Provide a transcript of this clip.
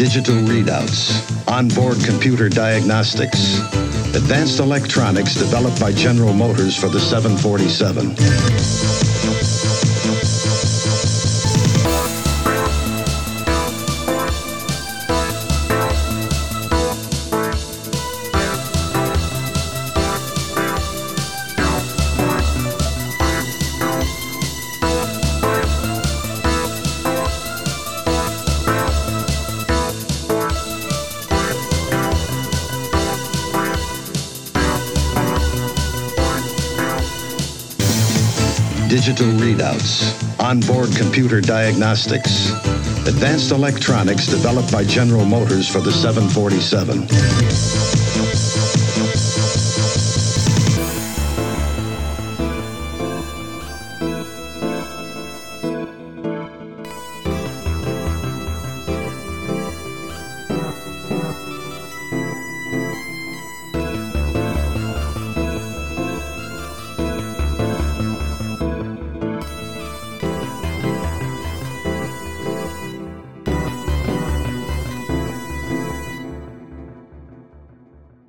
digital readouts, onboard computer diagnostics, advanced electronics developed by General Motors for the 747. Digital readouts, onboard computer diagnostics, advanced electronics developed by General Motors for the 747.